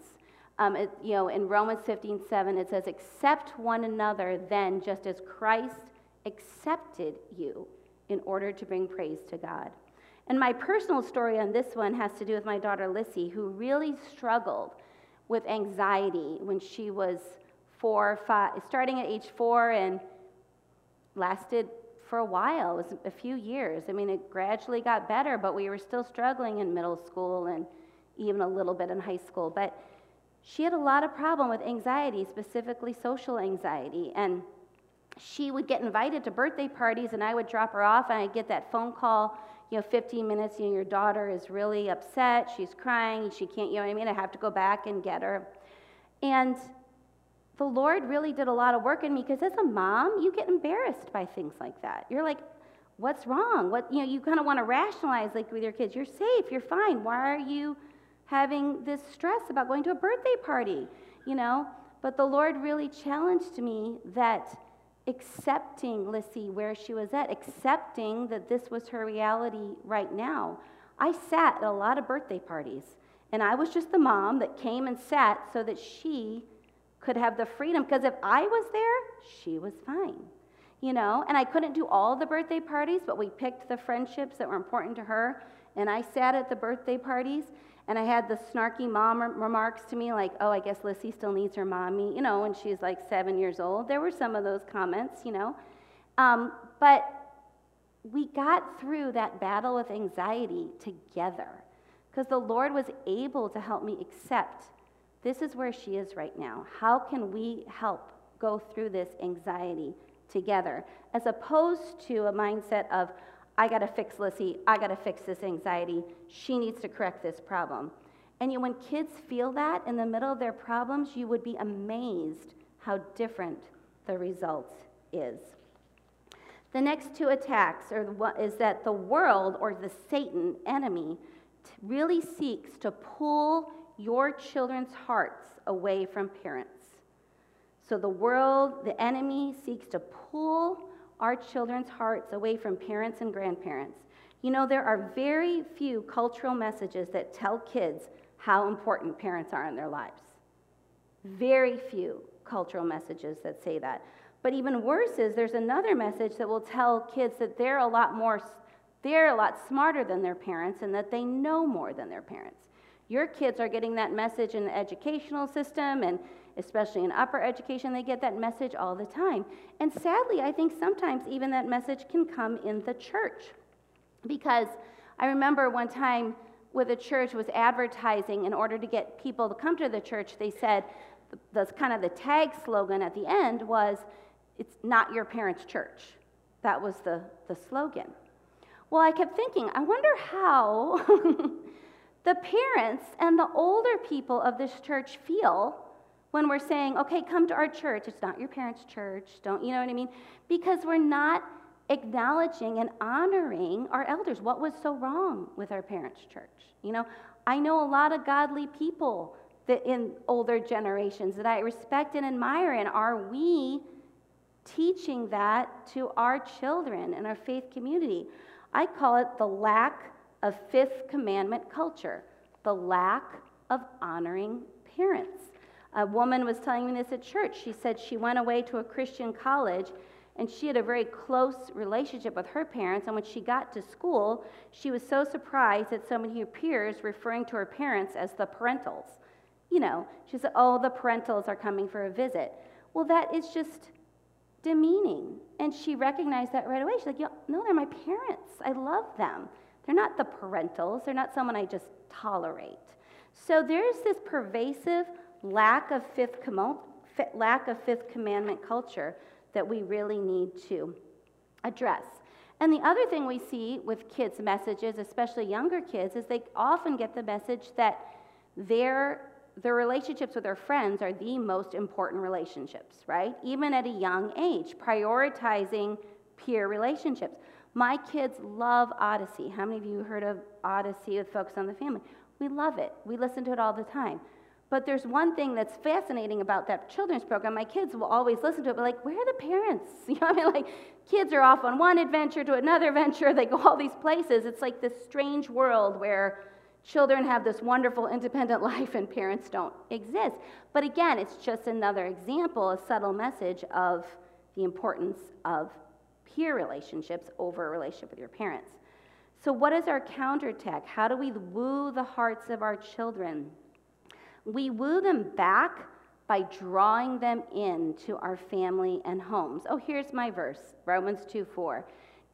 Speaker 1: In Romans 15:7, it says, accept one another then, just as Christ accepted you in order to bring praise to God. And my personal story on this one has to do with my daughter Lissy, who really struggled with anxiety when she was 4 or 5, starting at age 4 and lasted for a while. It was a few years. I mean, it gradually got better, but we were still struggling in middle school and even a little bit in high school. But she had a lot of problem with anxiety, specifically social anxiety. And she would get invited to birthday parties, and I would drop her off, and I'd get that phone call, 15 minutes, your daughter is really upset, she's crying, she can't, I have to go back and get her. And the Lord really did a lot of work in me, because as a mom, you get embarrassed by things like that. You're like, what's wrong? You kind of want to rationalize, like with your kids, you're safe, you're fine, why are you having this stress about going to a birthday party? But the Lord really challenged me that accepting Lissy where she was at, accepting that this was her reality right now. I sat at a lot of birthday parties, and I was just the mom that came and sat so that she could have the freedom, because if I was there, she was fine, and I couldn't do all the birthday parties, but we picked the friendships that were important to her, and I sat at the birthday parties, and I had the snarky mom remarks to me like, oh, I guess Lissy still needs her mommy, when she's like 7 years old. There were some of those comments, but we got through that battle with anxiety together, because the Lord was able to help me accept this is where she is right now. How can we help go through this anxiety together, as opposed to a mindset of, I got to fix Lissy, I got to fix this anxiety, she needs to correct this problem. And when kids feel that in the middle of their problems, you would be amazed how different the result is. The next two attacks is that the world, or the Satan enemy, really seeks to pull your children's hearts away from parents. So the world, the enemy, seeks to pull our children's hearts away from parents and grandparents. There are very few cultural messages that tell kids how important parents are in their lives. Very few cultural messages that say that. But even worse is there's another message that will tell kids that they're a lot smarter than their parents, and that they know more than their parents. Your kids are getting that message in the educational system, and especially in upper education, they get that message all the time. And sadly, I think sometimes even that message can come in the church. Because I remember one time with a church was advertising, in order to get people to come to the church, they said, the tag slogan at the end was, it's not your parents' church. That was the slogan. Well, I kept thinking, I wonder how the parents and the older people of this church feel when we're saying, okay, come to our church. It's not your parents' church. Don't, you know what I mean? Because we're not acknowledging and honoring our elders. What was so wrong with our parents' church? I know a lot of godly people that in older generations that I respect and admire, and are we teaching that to our children in our faith community? I call it the lack of fifth commandment culture, the lack of honoring parents. A woman was telling me this at church. She said she went away to a Christian college and she had a very close relationship with her parents, and when she got to school, she was so surprised at so many of her peers referring to her parents as the parentals. You know, she said, oh, the parentals are coming for a visit. Well, that is just demeaning. And she recognized that right away. She's like, no, they're my parents. I love them. They're not the parentals. They're not someone I just tolerate. So there's this pervasive lack of fifth commandment culture that we really need to address. And the other thing we see with kids' messages, especially younger kids, is they often get the message that their relationships with their friends are the most important relationships, right? Even at a young age, prioritizing peer relationships. My kids love Odyssey. How many of you heard of Odyssey with Focus on the Family? We love it. We listen to it all the time. But there's one thing that's fascinating about that children's program. My kids will always listen to it, but like, where are the parents? You know what I mean? Like, kids are off on one adventure to another adventure. They go all these places. It's like this strange world where children have this wonderful independent life and parents don't exist. But again, it's just another example, a subtle message of the importance of peer relationships over a relationship with your parents. So what is our counterattack? How do we woo the hearts of our children? We woo them back by drawing them into our family and homes. Oh, here's my verse, Romans 2:4.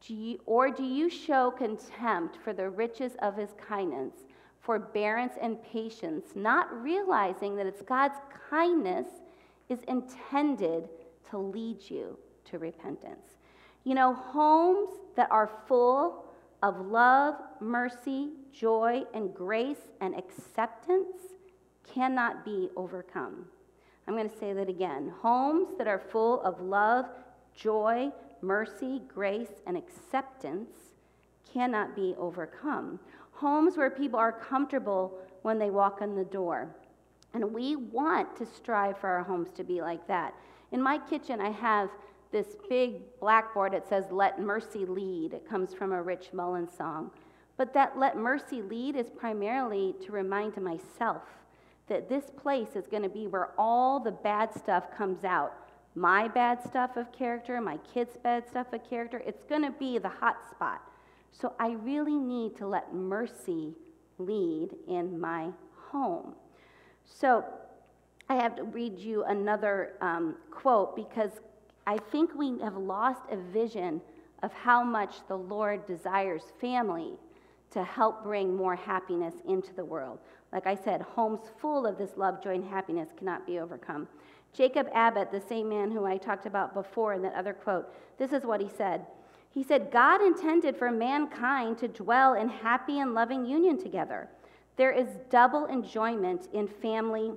Speaker 1: Do you show contempt for the riches of his kindness, forbearance and patience, not realizing that it's God's kindness is intended to lead you to repentance? You know, homes that are full of love, mercy, joy, and grace and acceptance cannot be overcome. I'm going to say that again. Homes that are full of love, joy, mercy, grace, and acceptance cannot be overcome. Homes where people are comfortable when they walk in the door. And we want to strive for our homes to be like that. In my kitchen, I have this big blackboard that says, "Let Mercy Lead." It comes from a Rich Mullins song. But that "Let Mercy Lead" is primarily to remind myself that this place is going to be where all the bad stuff comes out. My bad stuff of character, my kids' bad stuff of character, it's going to be the hot spot. So I really need to let mercy lead in my home. So I have to read you another quote, because I think we have lost a vision of how much the Lord desires family to help bring more happiness into the world. Like I said, homes full of this love, joy, and happiness cannot be overcome. Jacob Abbott, the same man who I talked about before in that other quote, this is what he said. He said, "God intended for mankind to dwell in happy and loving union together. There is double enjoyment in family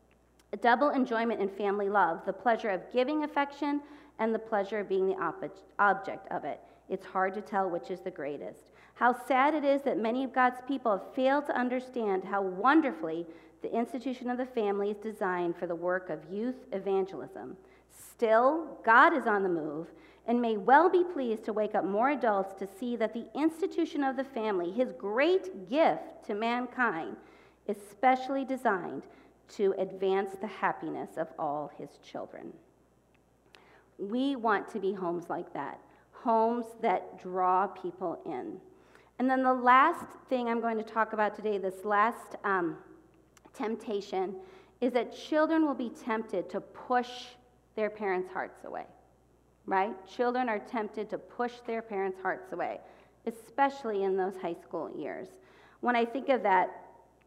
Speaker 1: love, the pleasure of giving affection and the pleasure of being the object of it. It's hard to tell which is the greatest. How sad it is that many of God's people have failed to understand how wonderfully the institution of the family is designed for the work of youth evangelism. Still, God is on the move and may well be pleased to wake up more adults to see that the institution of the family, his great gift to mankind, is specially designed to advance the happiness of all his children." We want to be homes like that, homes that draw people in. And then the last thing I'm going to talk about today, this last temptation, is that children will be tempted to push their parents' hearts away, right? Children are tempted to push their parents' hearts away, especially in those high school years. When I think of that,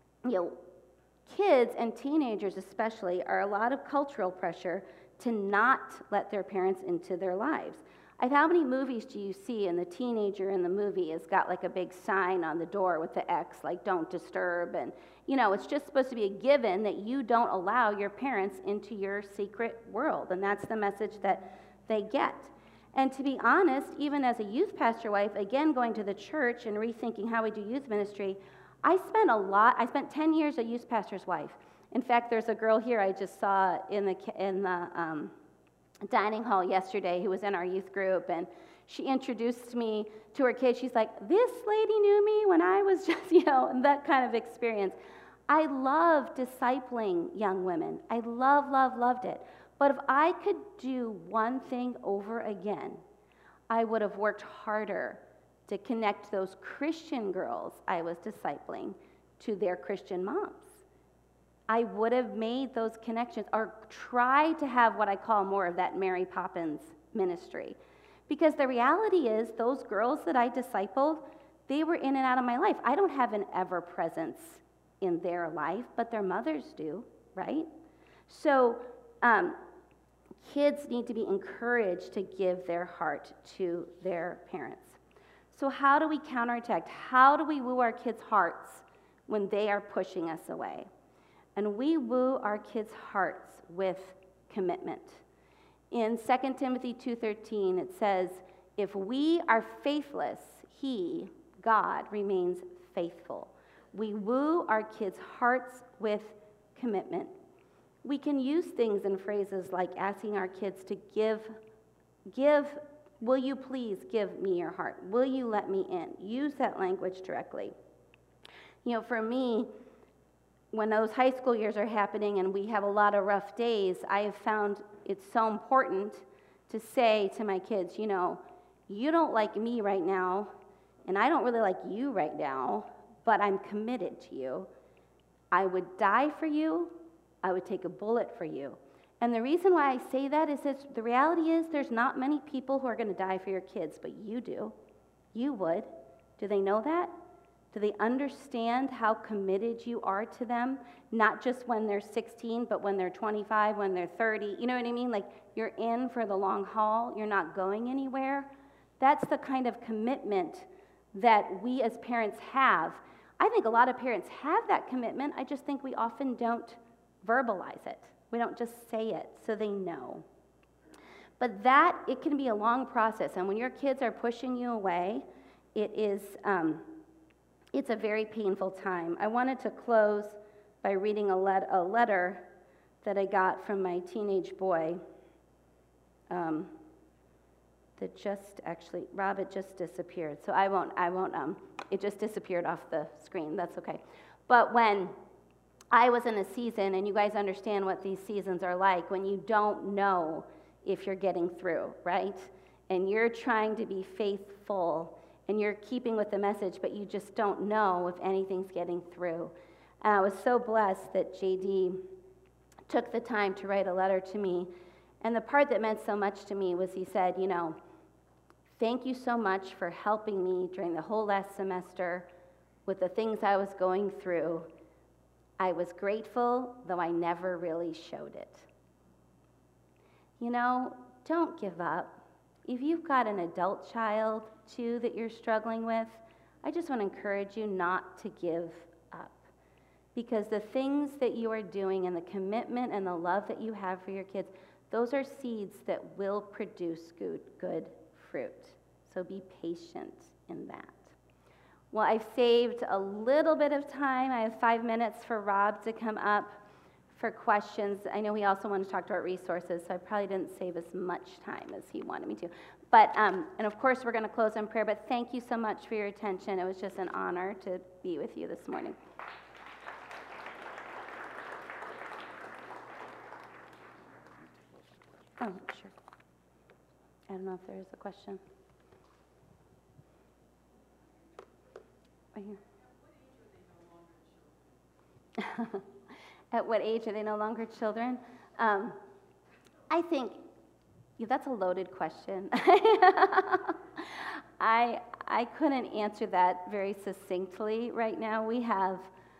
Speaker 1: kids and teenagers especially are a lot of cultural pressure to not let their parents into their lives. How many movies do you see and the teenager in the movie has got like a big sign on the door with the X, like "Don't disturb," and it's just supposed to be a given that you don't allow your parents into your secret world, and that's the message that they get. And to be honest, even as a youth pastor wife, again going to the church and rethinking how we do youth ministry, I spent 10 years a youth pastor's wife. In fact, there's a girl here I just saw in the dining hall yesterday who was in our youth group, and She introduced me to her kids. She's like, this lady knew me when I was just, that kind of experience. I love discipling young women. I loved it. But if I could do one thing over again, I would have worked harder to connect those Christian girls I was discipling to their Christian moms. I would have made those connections or tried to have what I call more of that Mary Poppins ministry. Because the reality is, those girls that I discipled, they were in and out of my life. I don't have an ever presence in their life, but their mothers do, right? So kids need to be encouraged to give their heart to their parents. So how do we counteract? How do we woo our kids' hearts when they are pushing us away? And we woo our kids' hearts with commitment. In 2 Timothy 2:13, it says, if we are faithless, he, God, remains faithful. We woo our kids' hearts with commitment. We can use things and phrases like asking our kids to give, will you please give me your heart? Will you let me in? Use that language directly. For me, when those high school years are happening and we have a lot of rough days, I have found it's so important to say to my kids, you don't like me right now, and I don't really like you right now, but I'm committed to you. I would die for you. I would take a bullet for you. And the reason why I say that is that the reality is there's not many people who are going to die for your kids, but you do. You would. Do they know that? Do they understand how committed you are to them? Not just when they're 16, but when they're 25, when they're 30. You know what I mean? Like, you're in for the long haul. You're not going anywhere. That's the kind of commitment that we as parents have. I think a lot of parents have that commitment. I just think we often don't verbalize it. We don't just say it so they know. But it can be a long process. And when your kids are pushing you away, it's a very painful time. I wanted to close by reading a letter that I got from my teenage boy that just actually, Rob, it just disappeared. So I won't, it just disappeared off the screen. That's okay. But when I was in a season, and you guys understand what these seasons are like, when you don't know if you're getting through, right? And you're trying to be faithful, and you're keeping with the message, but you just don't know if anything's getting through. And I was so blessed that JD took the time to write a letter to me. And the part that meant so much to me was he said, thank you so much for helping me during the whole last semester with the things I was going through. I was grateful, though I never really showed it. Don't give up. If you've got an adult child, too, that you're struggling with, I just want to encourage you not to give up. Because the things that you are doing and the commitment and the love that you have for your kids, those are seeds that will produce good fruit. So be patient in that. Well, I've saved a little bit of time. I have 5 minutes for Rob to come up for questions. I know he also wanted to talk about resources, so I probably didn't save as much time as he wanted me to. But, and of course, we're going to close in prayer, but thank you so much for your attention. It was just an honor to be with you this morning. Oh, sure. I don't know if there is a question. Right here. At what age are they no longer children? I think that's a loaded question. I couldn't answer that very succinctly right now. We have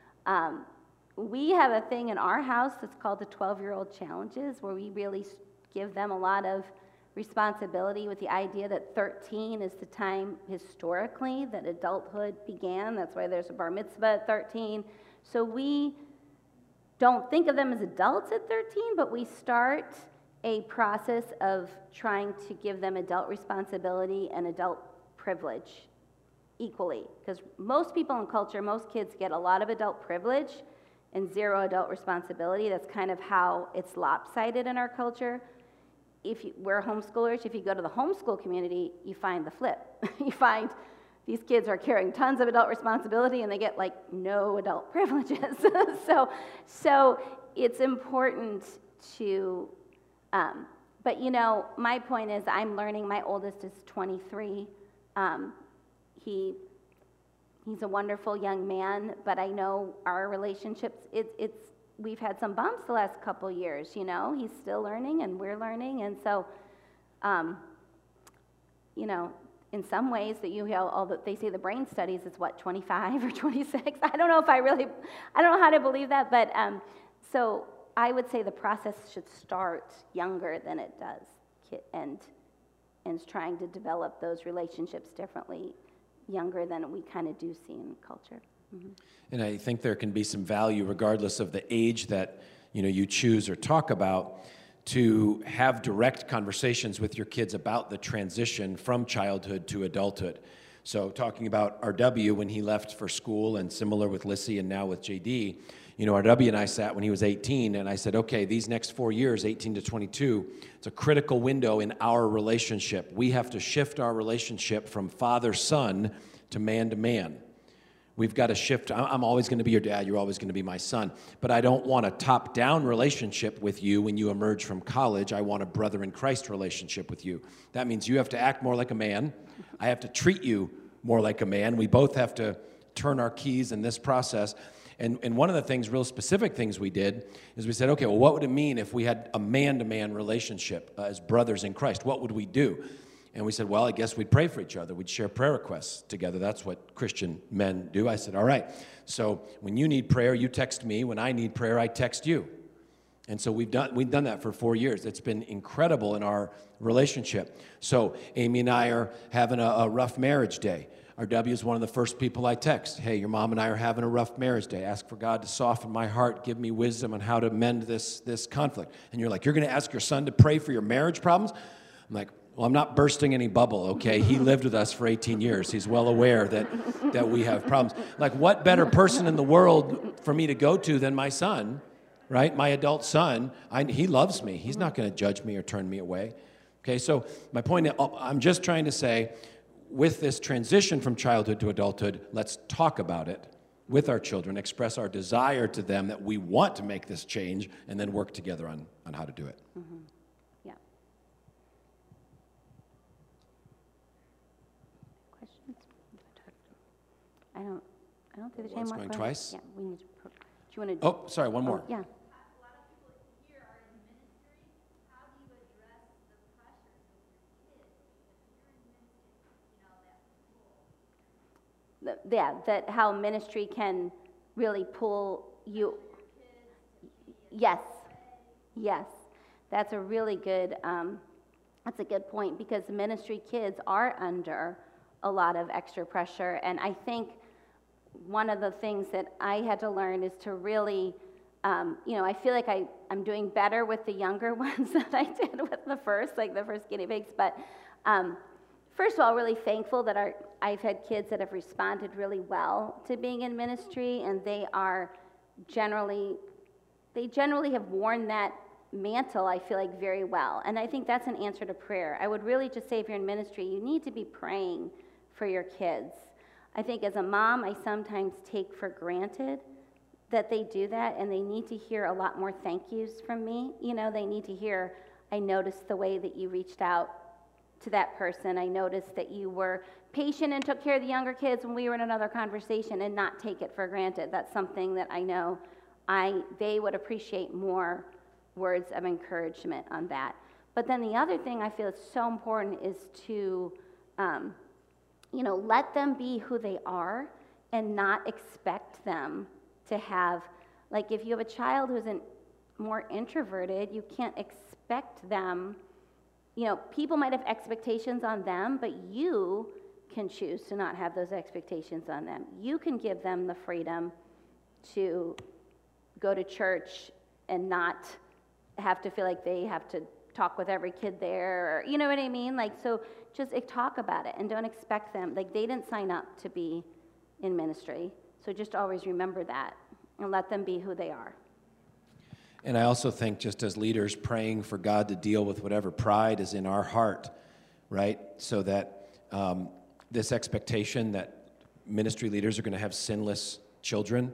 Speaker 1: a thing in our house that's called the 12-year-old challenges, where we really give them a lot of responsibility with the idea that 13 is the time historically that adulthood began. That's why there's a bar mitzvah at 13. So we don't think of them as adults at 13, but we start a process of trying to give them adult responsibility and adult privilege equally. Because most people in culture, most kids get a lot of adult privilege and zero adult responsibility. That's kind of how it's lopsided in our culture. we're homeschoolers, if you go to the homeschool community, you find the flip. You find these kids are carrying tons of adult responsibility and they get like no adult privileges. So it's important to, but you know, my point is I'm learning, my oldest is 23. He's a wonderful young man, but I know our relationships, we've had some bumps the last couple years, you know. He's still learning and we're learning, and so, you know, in some ways that they say the brain studies is what, 25 or 26? I don't know how to believe that, but so I would say the process should start younger than it does, and trying to develop those relationships differently younger than we kind of do see in culture. Mm-hmm.
Speaker 2: And I think there can be some value, regardless of the age that you choose or talk about, to have direct conversations with your kids about the transition from childhood to adulthood. So talking about RW when he left for school, and similar with Lissy and now with JD, RW and I sat when he was 18, and I said, okay, these next 4 years, 18 to 22, it's a critical window in our relationship. We have to shift our relationship from father-son to man-to-man. We've got to shift. I'm always going to be your dad. You're always going to be my son. But I don't want a top-down relationship with you when you emerge from college. I want a brother in Christ relationship with you. That means you have to act more like a man. I have to treat you more like a man. We both have to turn our keys in this process. And one of the things, real specific things we did, is we said, okay, well, what would it mean if we had a man-to-man relationship as brothers in Christ? What would we do? And we said, well, I guess we'd pray for each other. We'd share prayer requests together. That's what Christian men do. I said, all right. So when you need prayer, you text me. When I need prayer, I text you. And so we've done that for 4 years. It's been incredible in our relationship. So Amy and I are having a rough marriage day. RW is one of the first people I text. Hey, your mom and I are having a rough marriage day. Ask for God to soften my heart, give me wisdom on how to mend this conflict. And you're like, you're going to ask your son to pray for your marriage problems? I'm like, well, I'm not bursting any bubble, okay? He lived with us for 18 years. He's well aware that we have problems. Like, what better person in the world for me to go to than my son, right? My adult son. He loves me. He's not going to judge me or turn me away. Okay, so my point, I'm just trying to say, with this transition from childhood to adulthood, let's talk about it with our children, express our desire to them that we want to make this change, and then work together on how to do it.
Speaker 1: Mm-hmm. Yeah. Questions? I don't think there's any more
Speaker 2: going
Speaker 1: questions.
Speaker 2: twice?
Speaker 1: Yeah, we need to. Do you want to?
Speaker 2: Oh, sorry, one more.
Speaker 1: Yeah. That how ministry can really pull you. Yes, that's a really good. That's a good point, because ministry kids are under a lot of extra pressure, and I think one of the things that I had to learn is to really, I feel like I'm doing better with the younger ones than I did with the first guinea pigs, but. First of all, really thankful that I've had kids that have responded really well to being in ministry, and they generally have worn that mantle, I feel like, very well. And I think that's an answer to prayer. I would really just say, if you're in ministry, you need to be praying for your kids. I think as a mom, I sometimes take for granted that they do that, and they need to hear a lot more thank yous from me. They need to hear, I noticed the way that you reached out to that person. I noticed that you were patient and took care of the younger kids when we were in another conversation, and not take it for granted. That's something that I know they would appreciate more words of encouragement on that. But then the other thing I feel is so important is to, let them be who they are, and not expect them to have, like, if you have a child who's more introverted, you can't expect them. People might have expectations on them, but you can choose to not have those expectations on them. You can give them the freedom to go to church and not have to feel like they have to talk with every kid there, or, you know what I mean? Like, so just talk about it, and don't expect them. Like, they didn't sign up to be in ministry, so just always remember that, and let them be who they are.
Speaker 2: And I also think, just as leaders, praying for God to deal with whatever pride is in our heart, right? So that this expectation that ministry leaders are going to have sinless children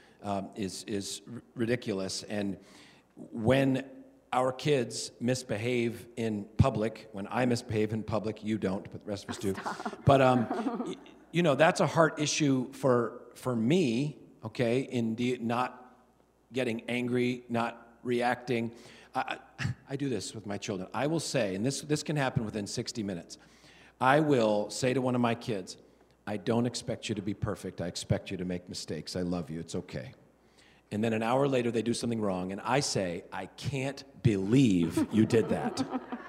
Speaker 2: is ridiculous. And when our kids misbehave in public, when I misbehave in public, you don't, but the rest of us do. But you know, that's a heart issue for me, okay, in not getting angry, not reacting. I do this with my children. I will say, and this can happen within 60 minutes, I will say to one of my kids, I don't expect you to be perfect. I expect you to make mistakes. I love you. It's okay. And then an hour later, they do something wrong, and I say, I can't believe you did that.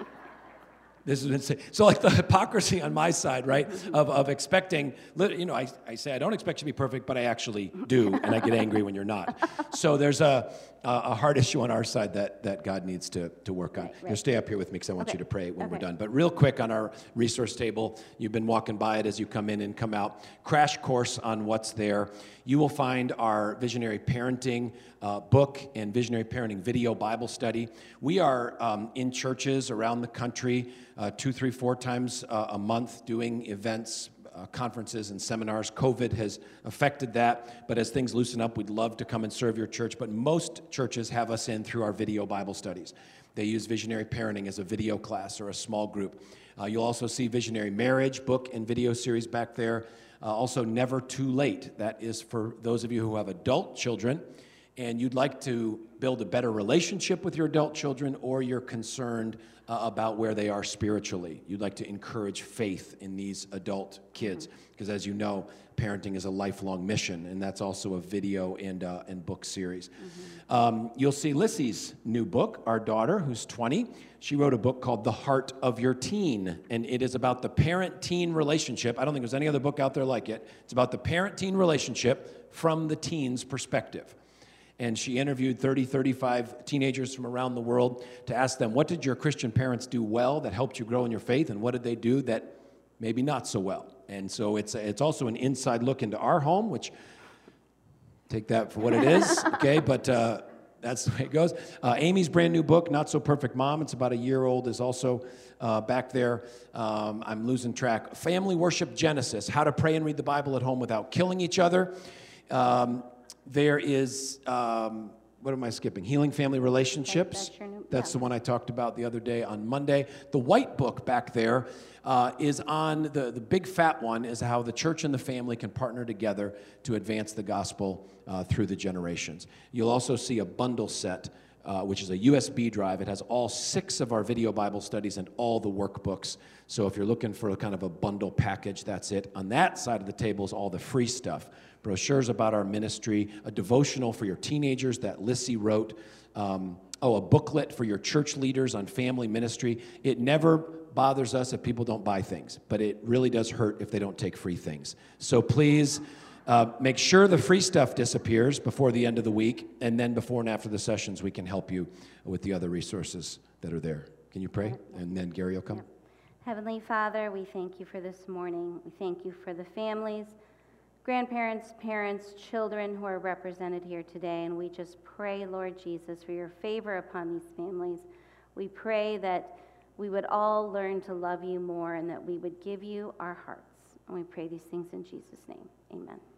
Speaker 2: This is insane. So like the hypocrisy on my side, right, of expecting, you know, I say I don't expect you to be perfect, but I actually do, and I get angry when you're not. So there's a hard issue on our side that God needs to work on.
Speaker 1: Right.
Speaker 2: You'll stay up here with me because I want
Speaker 1: Okay.
Speaker 2: you to pray when we're
Speaker 1: Okay.
Speaker 2: done. But real quick on our resource table, you've been walking by it as you come in and come out. Crash course on what's there. You will find our Visionary Parenting book and Visionary Parenting video Bible study. We are in churches around the country 2, 3, 4 times a month doing events, conferences and seminars. COVID has affected that, but as things loosen up, we'd love to come and serve your church. But most churches have us in through our video Bible studies. They use Visionary Parenting as a video class or a small group. You'll also see Visionary Marriage book and video series back there. Also, Never Too Late. That is for those of you who have adult children and you'd like to build a better relationship with your adult children, or you're concerned about where they are spiritually. You'd like to encourage faith in these adult kids, because as you know, parenting is a lifelong mission, and that's also a video and book series. You'll see Lissy's new book, our daughter, who's 20. She wrote a book called The Heart of Your Teen, and it is about the parent-teen relationship. I don't think there's any other book out there like it. It's about the parent-teen relationship from the teen's perspective. And she interviewed 30, 35 teenagers from around the world to ask them, what did your Christian parents do well that helped you grow in your faith, and what did they do that maybe not so well? And so it's also an inside look into our home, which, take that for what it is, okay? But that's the way it goes. Amy's brand new book, Not So Perfect Mom, it's about a year old, is also back there. I'm losing track. Family Worship Genesis, How to Pray and Read the Bible at Home Without Killing Each Other. There is, what am I skipping? Healing Family Relationships. That's the one I talked about the other day on Monday. The white book back there is on, the big fat one is how the church and the family can partner together to advance the gospel through the generations. You'll also see a bundle set, which is a USB drive. It has all 6 of our video Bible studies and all the workbooks. So if you're looking for a kind of a bundle package, that's it. On that side of the table is all the free stuff. Brochures about our ministry, a devotional for your teenagers that Lissy wrote, a booklet for your church leaders on family ministry. It never bothers us if people don't buy things, but it really does hurt if they don't take free things. So please make sure the free stuff disappears before the end of the week, and then before and after the sessions, we can help you with the other resources that are there. Can you pray? And then Gary will come.
Speaker 1: Heavenly Father, we thank you for this morning. We thank you for the families, grandparents, parents, children who are represented here today, and we just pray, Lord Jesus, for your favor upon these families. We pray that we would all learn to love you more and that we would give you our hearts. And we pray these things in Jesus' name. Amen.